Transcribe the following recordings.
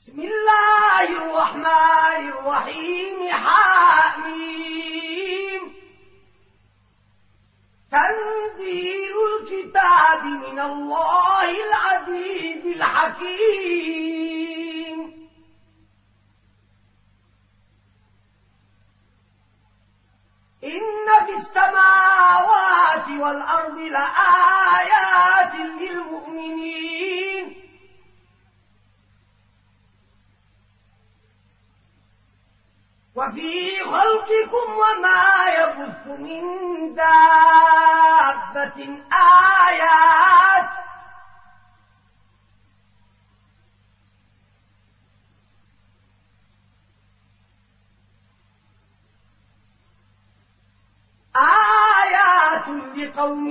بسم الله الرحمن الرحيم حاميم تنزيل الكتاب من الله العزيز الحكيم إن في السماوات والأرض لآيات للمؤمنين وفي خلقكم وما يبث من دابة آيات لقوم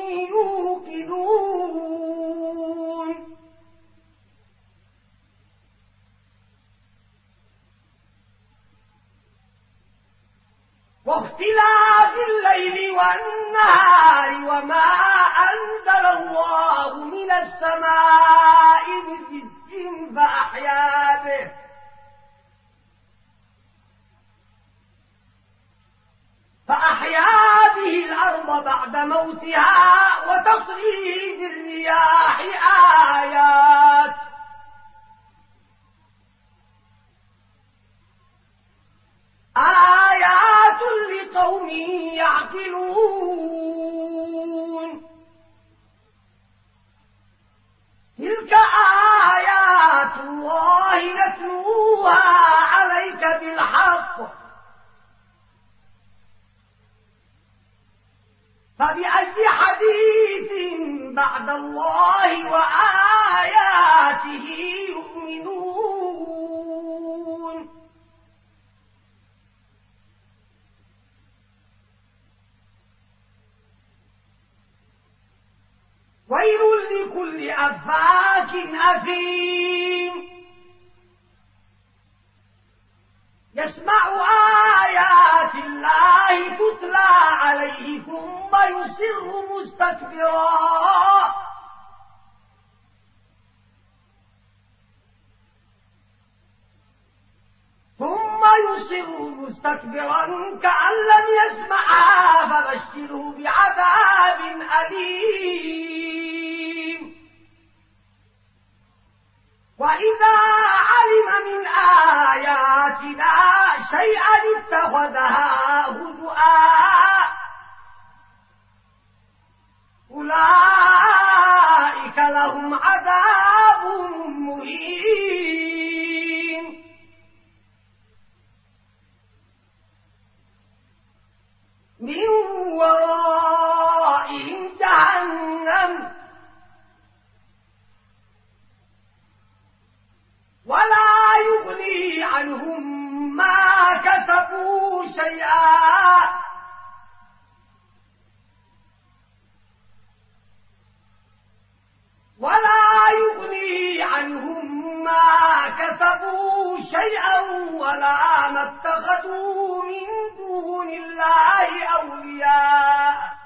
يوقنون واختلاف الليل والنهار وما أنزل الله من السماء من رزق فأحيا به الأرض بعد موتها وتصريف الرياح آيات لقوم يعقلون تلك آيات الله نتلوها عليك بالحق فبأي حديث بعد الله وآياته يؤمنون ويل لكل أفاك أثيم يسمع آيات الله تتلى عليه ثم يصر مستكبرا كأن لم يسمعها فبشره بعذاب أليم وإذا علم من آياتنا شيئا اتخذها هزؤا أولئك لهم عذاب مهين من ورائهم جهنم ولا يغني عنهم ما كسبوا شيئا ولا ما اتخذوا من دون الله أولياء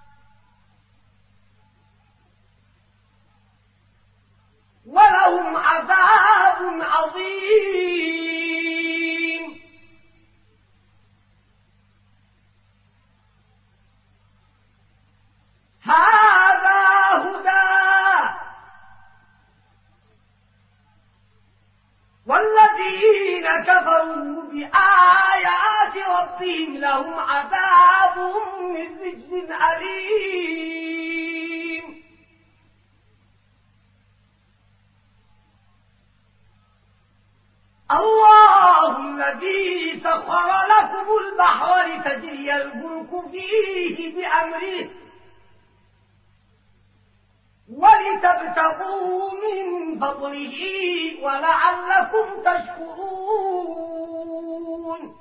ولهم عذاب عظيم هذا هدى والذين كفروا بآيات ربهم لهم عذاب من رجز أليم الله الذي سخر لكم البحر لتجري الفلك فيه بأمره ولتبتغوا من فضله ولعلكم تشكرون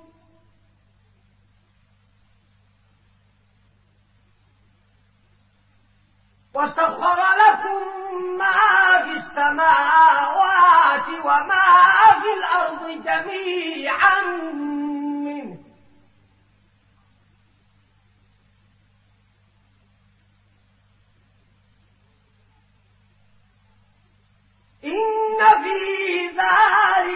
وسخر لكم ما في السماوات وما في الأرض جميعا منه إن في ذلك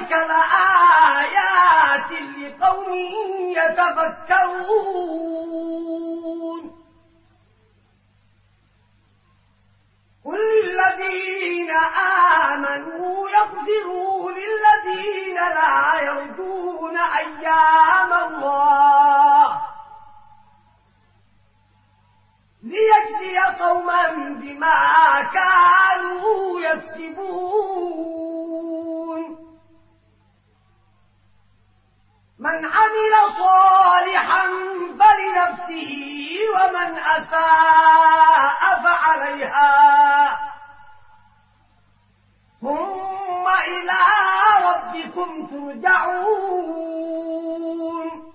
آمنوا يغفروا للذين لا يرجون أيام الله ليجزي قوما بما كانوا يكسبون من عمل صالحا فلنفسه ومن أساء فعليها ثم إلى ربكم ترجعون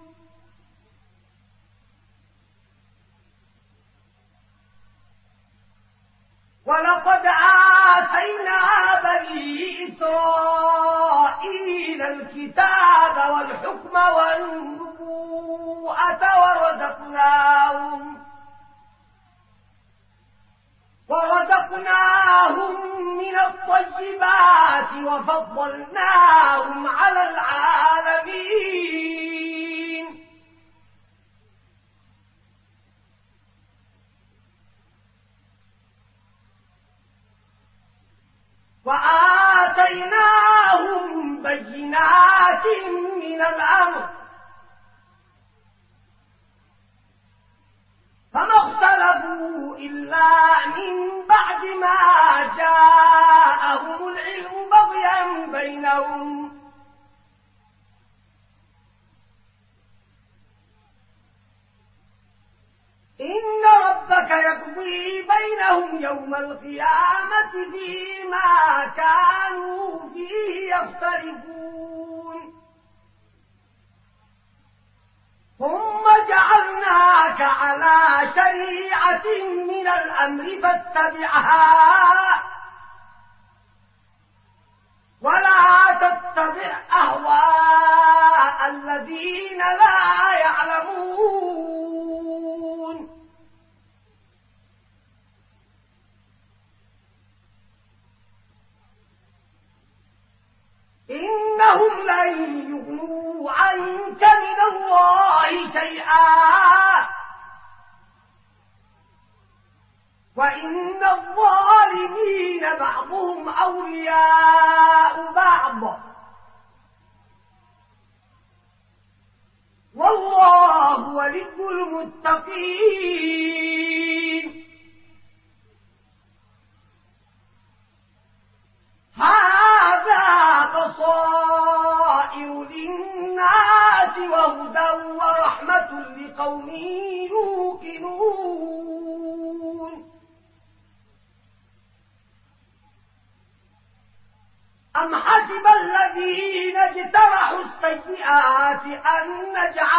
ولقد آتينا بني إسرائيل الكتاب والحكم والنبوءة ورزقناهم من الطيبات وفضلناهم على العالمين وآتيناهم بينات من الأمر فما اختلفوا إلا من بعد ما جاءهم العلم بغيا بينهم إن ربك يقضي بينهم يوم القيامة فيما كانوا فيه يختلفون ثم جعلناك على شريعة من الأمر فاتبعها ولا تتبع أهواء الذين لا يعلمون إنهم لن يغنوا عنك من الله شيئا وإن الظالمين بعضهم أولياء بعض والله ولي المتقين هذا بصائر للناس وهدى ورحمة لقوم يوقنون أم حسب الذين اجترحوا السيئات أن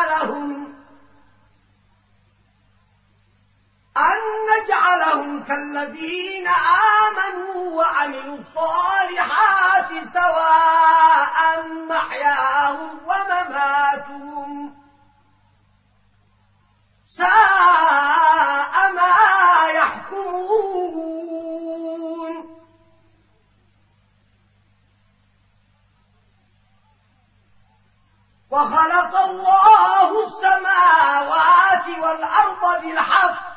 نجعلهم كالذين آمنوا وعملوا الصالحات سواء محياهم ومماتهم ساء ما يحكمون وخلق الله السماوات والأرض بالحق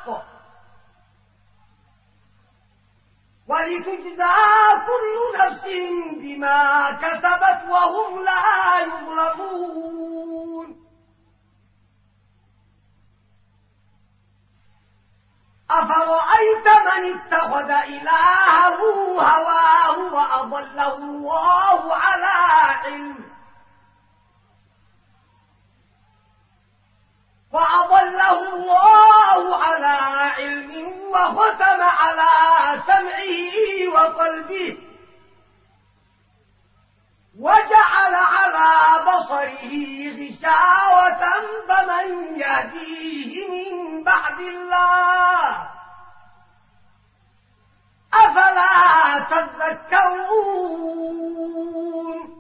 ولتجزى كل نفس بما كسبت وهم لا يظلمون أفرأيت من اتخذ إلهه هواه وأضله الله على علم وختم على سمعه وقلبه وجعل على بصره غشاوة فمن يهديه من بعد الله أفلا تذكرون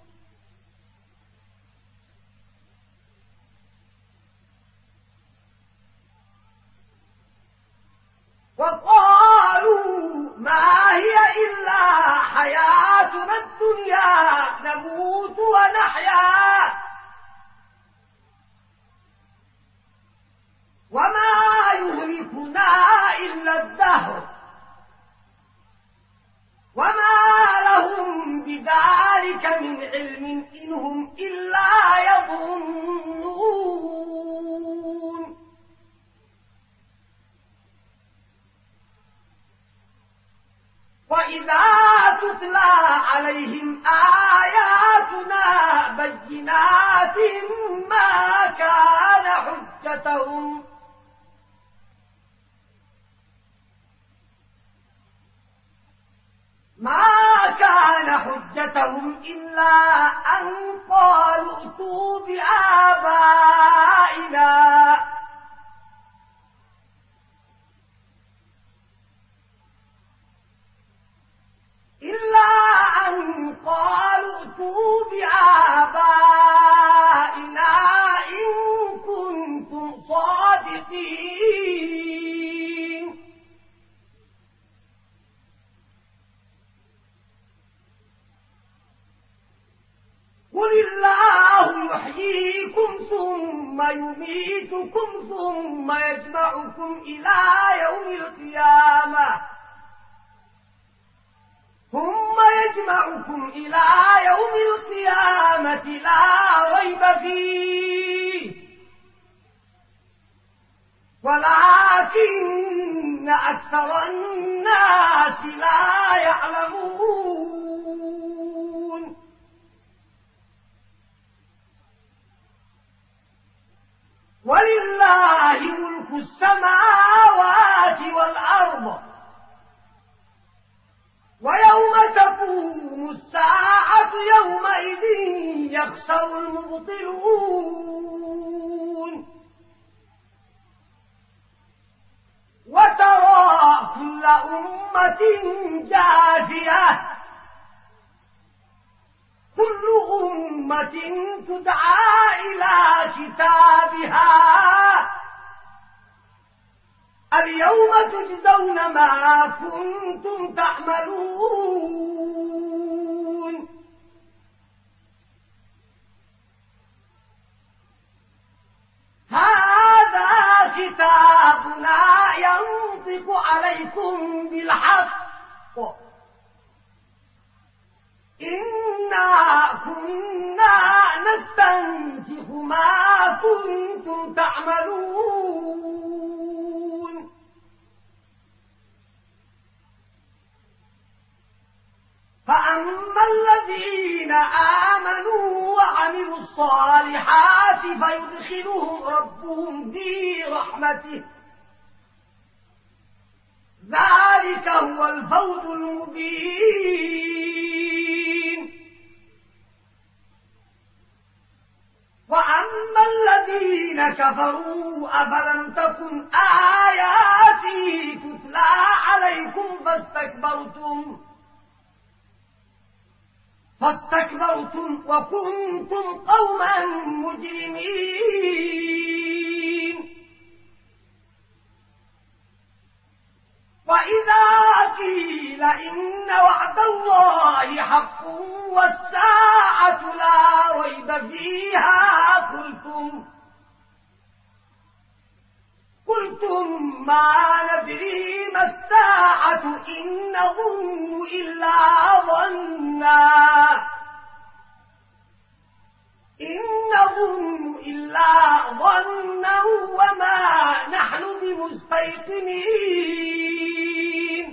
وقالوا ما هي إلا حياتنا الدنيا نموت ونحيا وما يهلكنا إلا الدهر وما تتلى عليهم آياتنا بينات ما كان حجتهم إلا أن قالوا ائتوا بآبائنا إن كنتم صادقين. قل الله يحييكم ثم يميتكم ثم يجمعكم إلى يوم القيامة لا ريب فيه ولكن أكثر الناس لا يعلمون. ولله ملك السماوات والأرض ويوم تقوم الساعة يومئذ يخسر المبطلون. وترى كل أمة جاثية كل أمة تدعى إلى كتابها اليوم تجزون ما كنتم تعملون. هذا كتابنا ينطق عليكم بالحق إنا كنا نستنسخ ما كنتم تعملون. فأما الذين آمنوا وعملوا الصالحات فيدخلهم ربهم في رحمته ذلك هو الفوز المبين. وأما الذين كفروا أفلم تكن آياتي تتلى عليكم فاستكبرتم وكنتم قوما مجرمين. وإذا قيل إن وعد الله حق والساعة لا ريب فيها قلتم ما ندري ما الساعة إن نظن إلا ظنا وما نحن بمستيقنين.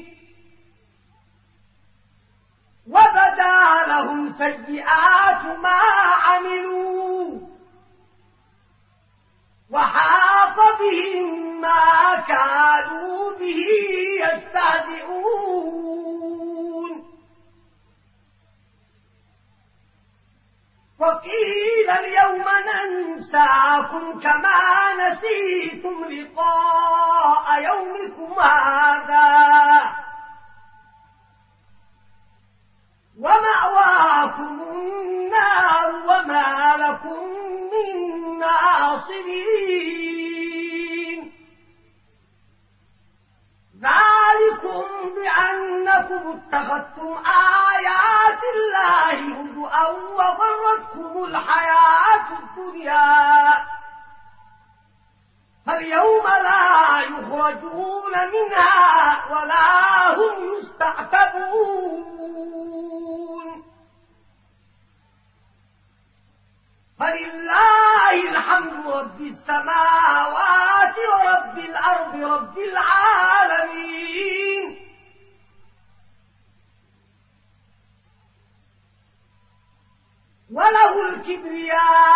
وبدا لهم سيئات ما عملوا وحاق بهم ما كانوا به يستهزئون. وقيل اليوم ننساكم كما نسيتم لقاء يومكم هذا ومأواكم النار وما لكم من ناصرين. ذلكم بأنكم اتخذتم آيات الله هزؤا وغرتكم الحياة الدنيا فاليوم لا يخرجون منها ولا هم يستعتبون. فلله الحمد رب السماوات ورب الأرض رب العالمين. الكبرياء